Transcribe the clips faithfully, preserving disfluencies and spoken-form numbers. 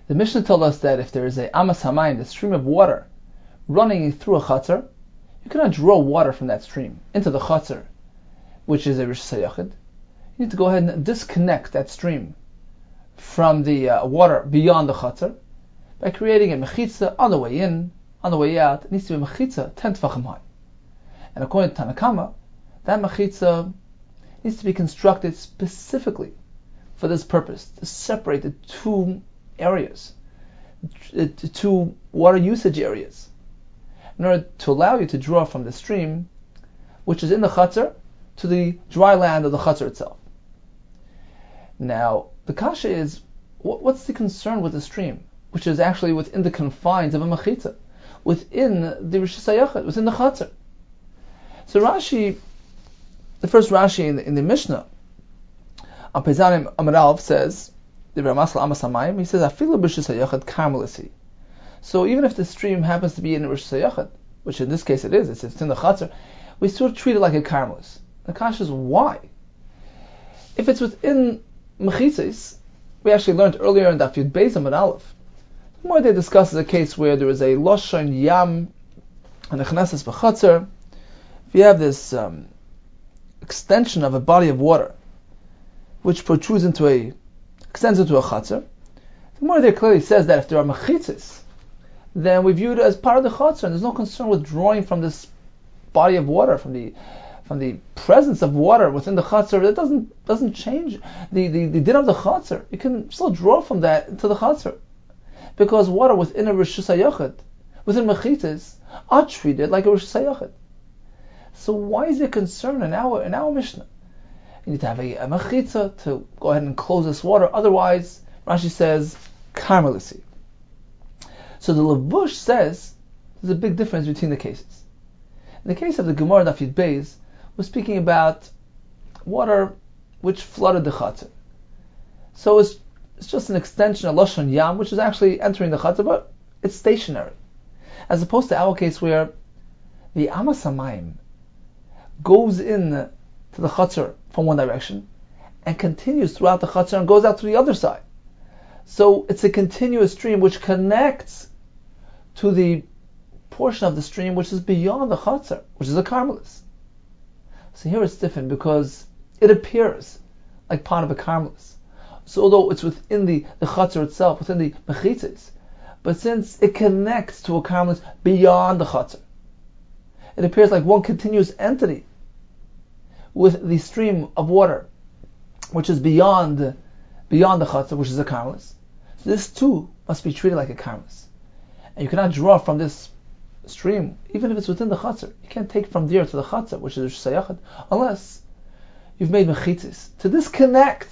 The Mishnah told us that if there is a amas hamayim, the stream of water, running through a chatzar, you cannot draw water from that stream into the chatzar, which is a Rishus HaYachid. You need to go ahead and disconnect that stream from the uh, water beyond the chatzar by creating a mechitza on the way in, on the way out. It needs to be a mechitza ten tefachim high. And according to Tanakama, that mechitza needs to be constructed specifically for this purpose, to separate the two areas, the two water usage areas, in order to allow you to draw from the stream, which is in the chatzar, to the dry land of the chatzar itself. Now, the kasha is, what's the concern with the stream, which is actually within the confines of a mechitza, within the Rishus HaYachid, within the chatzar? So Rashi, the first Rashi in the, in the Mishnah, on Pezanim Amar Aleph says, the Ramasal Amas Hamayim, he says, Afilu Rishus HaYachid Karmelisi. So even if the stream happens to be in Rishus HaYachid, which in this case it is, it's, it's in the chatzar, we still treat it like a karmelis. The kasha is why? If it's within mechitzes, we actually learned earlier in Daf Yud Beis Amar Aleph, the more they discusses a case where there is a loshon yam and a chnesses b'chatzar. If you have this um, extension of a body of water which protrudes into a, extends into a chatzar, the more there clearly says that if there are mechitzes, then we view it as part of the chatzar, and there's no concern with drawing from this body of water, from the from the presence of water within the chatzar. That doesn't doesn't change the, the, the din of the chatzar. You can still draw from that into the chatzar, because water within a Rishus HaYachid, within mechitzes, are treated like a Rishus HaYachid. So why is there concern in our in our Mishnah? You need to have a, a mechitza to go ahead and close this water. Otherwise, Rashi says karmelisi. So the Levush says there's a big difference between the cases. In the case of the Gemara Daf Yud Beis, we're speaking about water which flooded the chatzar. So it's it's just an extension of Lashon Yam, which is actually entering the chatzar, but it's stationary. As opposed to our case where the Amas Hamayim goes in to the chatzar from one direction and continues throughout the chatzar and goes out to the other side. So it's a continuous stream which connects to the portion of the stream which is beyond the chatzar, which is a karmelis. So here it's different because it appears like part of a karmelis. So although it's within the, the chatzar itself, within the mechitzes, but since it connects to a karmelis beyond the chatzar, it appears like one continuous entity with the stream of water which is beyond beyond the chatzar, which is a karmelis. This too must be treated like a karmelis. And you cannot draw from this stream, even if it's within the chatzar. You can't take from there to the chatzar, which is Rishus HaYachid, unless you've made mechitzis to disconnect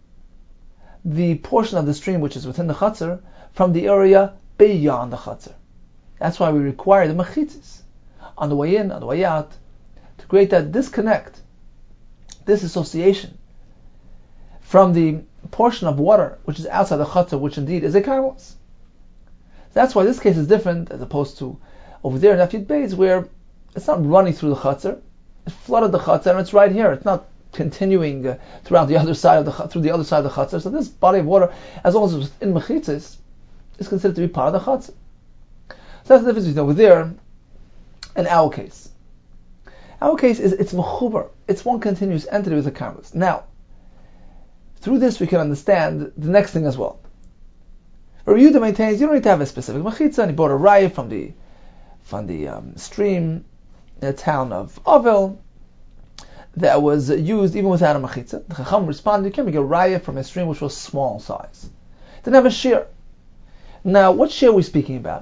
the portion of the stream which is within the chatzar from the area beyond the chatzar. That's why we require the mechitzis on the way in, on the way out, to create that disconnect, disassociation from the portion of water which is outside the chatzar, which indeed is a karmelis. That's why this case is different as opposed to over there in Daf Yud Beis, where it's not running through the chatzar, it flooded the chatzar, and it's right here. It's not continuing uh, throughout the other side of the through the other side of the chatzar. So this body of water, as long as it's in mechitzis, is considered to be part of the chatzar. So that's the difference between over there and our case. Our case is it's mechubar. It's one continuous entity with a karmelis. Now, through this we can understand the next thing as well. Rabbi Yehuda maintains you don't need to have a specific mechitza, and he brought a raya from the from the um, stream in the town of Ovel that was used even without a mechitza. The Chacham responded, you can make a raya from a stream which was small size. It didn't have a shear. Now, what shear are we speaking about?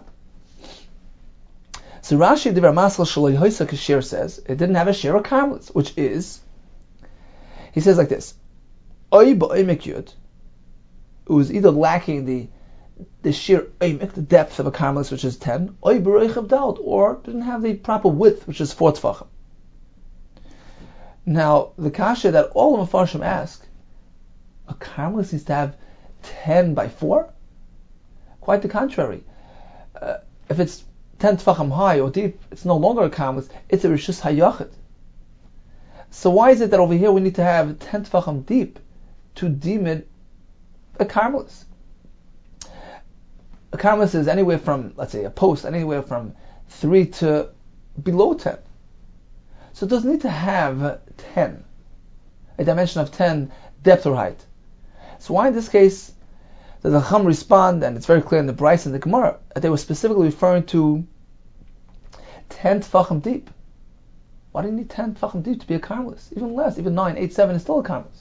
So Rashi Divrei Masal Shaloi Hoisa Kashir says it didn't have a shear or karmelis, which is, he says like this: Oy ba'omek yud, it was either lacking the the sheer omek, the depth of a karmelis, which is ten, oy b'roichav daut, or didn't have the proper width, which is four tefachim. Now, the kasha that all of the Mefarshim ask, a karmelis needs to have ten by four? Quite the contrary. Uh, if it's ten tefachim high or deep, it's no longer a karmelis, it's a Rishus HaYachid. So why is it that over here we need to have ten tefachim deep to deem it a karmelis? A karmelis is anywhere from, let's say, a post, anywhere from three to below ten. So it doesn't need to have ten, a dimension of ten depth or height. So why in this case does the Chacham respond, and it's very clear in the Bryce and the Gemara, that they were specifically referring to ten tefachim deep? Why do you need ten tefachim deep to be a karmelis? Even less, even nine, eight, seven is still a karmelis.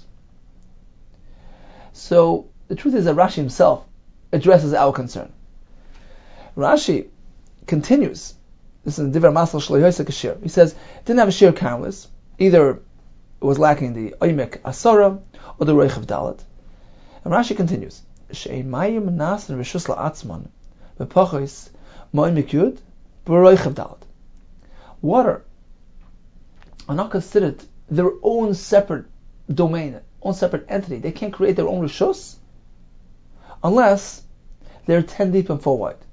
So the truth is that Rashi himself addresses our concern. Rashi continues. This is in Divrei Masal Shlo Yosek Shir. He says, it didn't have a shir karmelis. Either it was lacking the oimek asara or the roich of dalet. And Rashi continues, she'emayim nas reshus la'atzman bepochos mo'imek yud b'roich of dalet. Water are not considered their own separate domain, own separate entity. They can't create their own reshus unless they're ten deep and four wide.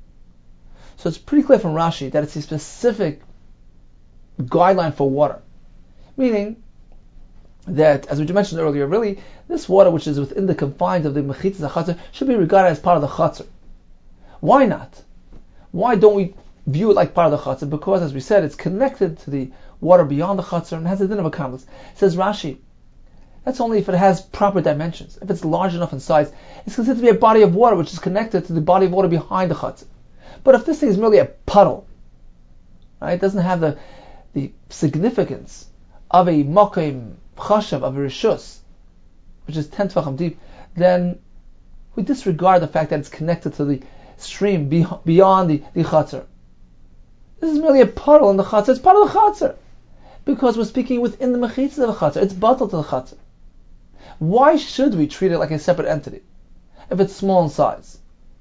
So it's pretty clear from Rashi that it's a specific guideline for water. Meaning that, as we mentioned earlier, really, this water which is within the confines of the Mechitzas HaChatzar should be regarded as part of the Chatzar. Why not? Why don't we view it like part of the Chatzar? Because, as we said, it's connected to the water beyond the Chatzar and has a din of a karmelis. Says Rashi, that's only if it has proper dimensions. If it's large enough in size, it's considered to be a body of water which is connected to the body of water behind the Chatzar. But if this thing is merely a puddle, right, it doesn't have the the significance of a makom chashav, of a rishus, which is ten tefachim deep, then we disregard the fact that it's connected to the stream be, beyond the, the chatzar. This is merely a puddle in the chatzar. It's part of the chatzar, because we're speaking within the mechitzas of the chatzar. It's batal to the chatzar. Why should we treat it like a separate entity if it's small in size?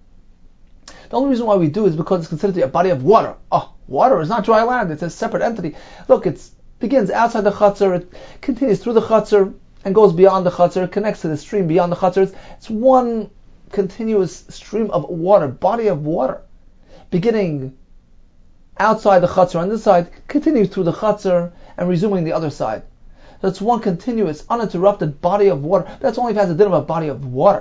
The only reason why we do is because it's considered to be a body of water. Oh, water is not dry land, it's a separate entity. Look, it begins outside the chatzar, it continues through the chatzar, and goes beyond the chatzar, it connects to the stream beyond the chatzar. It's, it's one continuous stream of water, body of water, beginning outside the chatzar on this side, continues through the chatzar, and resuming the other side. So it's one continuous, uninterrupted body of water. But that's only if it has a din of a body of water.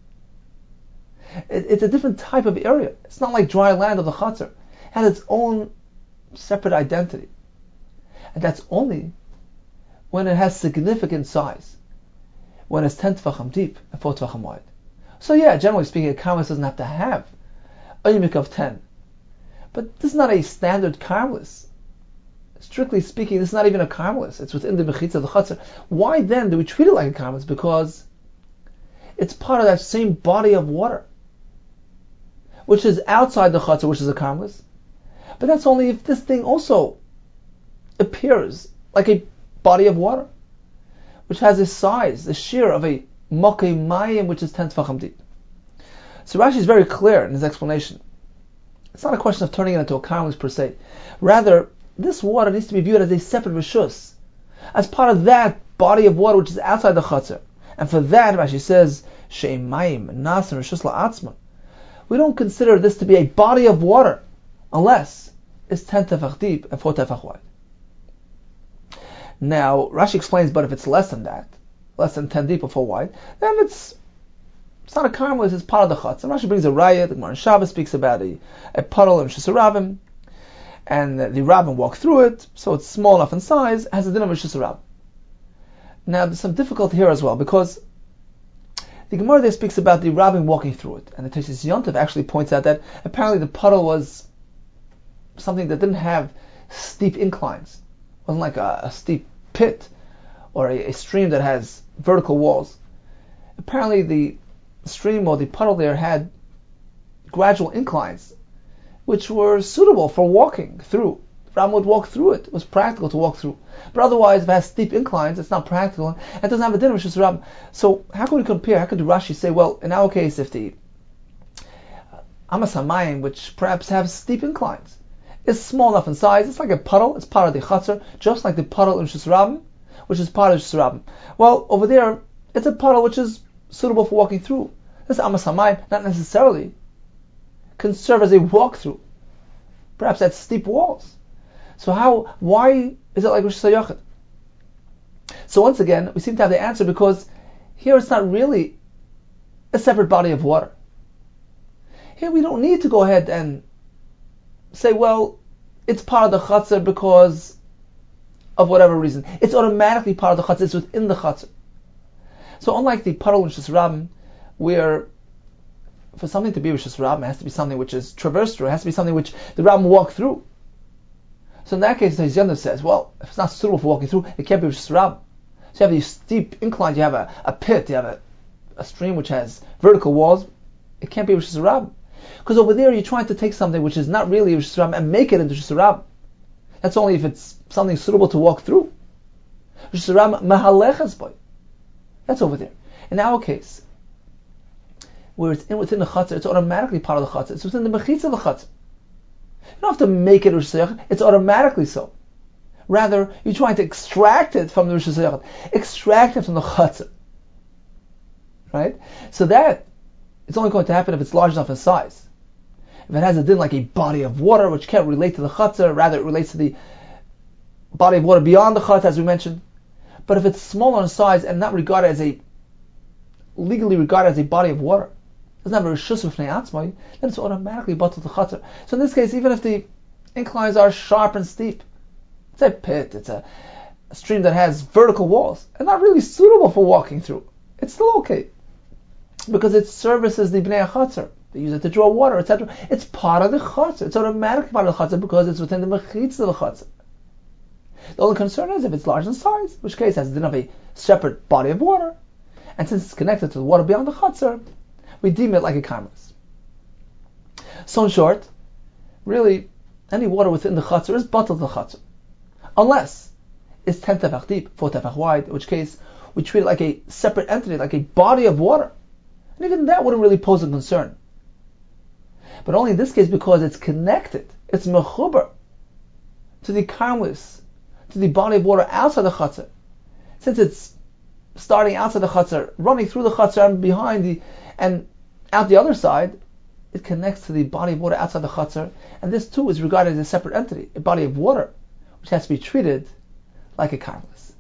It's a different type of area. It's not like dry land of the chatzar. It has its own separate identity. And that's only when it has significant size. When it's ten tefachim deep and four tefachim wide. So yeah, generally speaking, a karmelis doesn't have to have a yimik of ten. But this is not a standard karmelis. Strictly speaking, this is not even a karmelis. It's within the mechitzah of the chatzar. Why then do we treat it like a karmelis? Because it's part of that same body of water, which is outside the chatzar, which is a karmelis. But that's only if this thing also appears like a body of water, which has a size, the shear of a mokei mayim, which is ten tefachim deep. So Rashi is very clear in his explanation. It's not a question of turning it into a karmelis per se. Rather, this water needs to be viewed as a separate reshus, as part of that body of water which is outside the chatzar. And for that, Rashi says, she'emayim nas reshus la'atzman. We don't consider this to be a body of water unless it's ten tefach deep and four tefach wide. Now, Rashi explains, but if it's less than that, less than ten deep or four wide, then it's it's not a karmelis, it's part of the chutz. And Rashi brings a raya. The Gemara in Shabbos speaks about a, a puddle in Rishus Rabbim, and the, the rabbin walk through it, so it's small enough in size, has a din of Rishus Rabbim. Now, there's some difficulty here as well, because the Gemara there speaks about the rabbin walking through it, and the Tosfos Yontif actually points out that apparently the puddle was something that didn't have steep inclines. It wasn't like a, a steep pit or a, a stream that has vertical walls. Apparently the stream or the puddle there had gradual inclines, which were suitable for walking through. The rabbin would walk through it. It was practical to walk through. But otherwise, if it has steep inclines, it's not practical. It doesn't have a din of Rishus Rabbim. So how can we compare? How could Rashi say, well, in our case, if the Amas HaMayim, which perhaps have steep inclines, is small enough in size, it's like a puddle, it's part of the chatzar, just like the puddle in Rishus Rabbim, which is part of Rishus Rabbim. Well, over there, it's a puddle which is suitable for walking through. This Amas HaMayim not necessarily can serve as a walk-through. Perhaps that's steep walls. So how, why is it like Rosh Hashanah? So once again, we seem to have the answer, because here it's not really a separate body of water. Here we don't need to go ahead and say, well, it's part of the chatzar because of whatever reason. It's automatically part of the chatzar. It's within the chatzar. So unlike the Parul and Rishus Rabbim, where for something to be Rishus Rabbim, it has to be something which is traversed through. It has to be something which the Rabbim walked through. So in that case, the Hizyander says, well, if it's not suitable for walking through, it can't be Rishus Rabbim. So you have these steep inclines, you have a, a pit, you have a, a stream which has vertical walls. It can't be Rishus Rabbim. Because over there you're trying to take something which is not really Rishus Rabbim and make it into Rishus Rabbim. That's only if it's something suitable to walk through. Rishus Rabbim mahalechas boy. That's over there. In our case, where it's in, within the chatzar, it's automatically part of the chatzar. It's within the mechitza of the chatzar. You don't have to make it Rishus Hayachid. It's automatically so. Rather, you're trying to extract it from the Rishus Hayachid. Extract it from the chatzar. Right? So that, it's only going to happen if it's large enough in size. If it has a din like a body of water, which can't relate to the chatzar, rather it relates to the body of water beyond the chatzar, as we mentioned. But if it's smaller in size and not regarded as a, legally regarded as a body of water, doesn't have a rishus v'fnei atzmai, then it's automatically batal to chatzar. So in this case, even if the inclines are sharp and steep, it's a pit, it's a, a stream that has vertical walls, and not really suitable for walking through, it's still okay. Because it services the bnei chatzar. They use it to draw water, et cetera. It's part of the chatzar. It's automatically part of the chatzar because it's within the mechitza of the chatzar. The only concern is if it's large in size, in which case it has to have a separate body of water, and since it's connected to the water beyond the chatzar, we deem it like a karmelis. So in short, really, any water within the chatzar is batal the chatzar, unless it's ten tefach deep, four tefach wide, in which case we treat it like a separate entity, like a body of water, and even that wouldn't really pose a concern. But only in this case because it's connected, it's mechuber to the karmelis, to the body of water outside the chatzar. Since it's starting outside the chatzar, running through the chatzar and behind the, and out the other side, it connects to the body of water outside the chatzar, and this too is regarded as a separate entity, a body of water, which has to be treated like a karmelis.